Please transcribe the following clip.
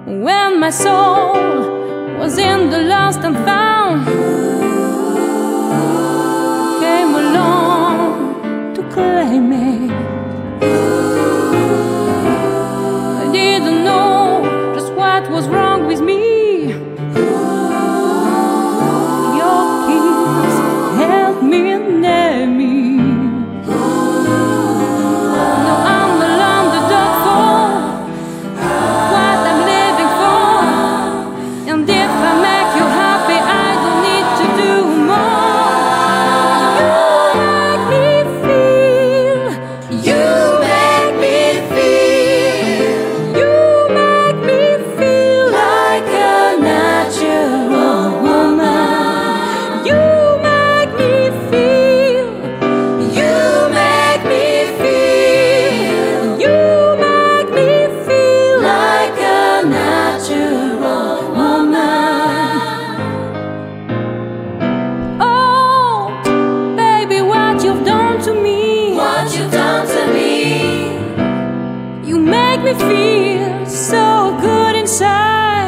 when my soul was in the lost and found, came along to claim me. I didn't know just what was wrong with me. Your kiss held me near me. Now I'm no longer the fool of what I'm living for. And if I make you happy, I don't need to do more. You make me feel. You make me feel like a natural woman. You make me feel. You make me feel. You make me feel like a natural woman. Oh, baby, what you've done to me. What you've done to me. You make me feel so good inside.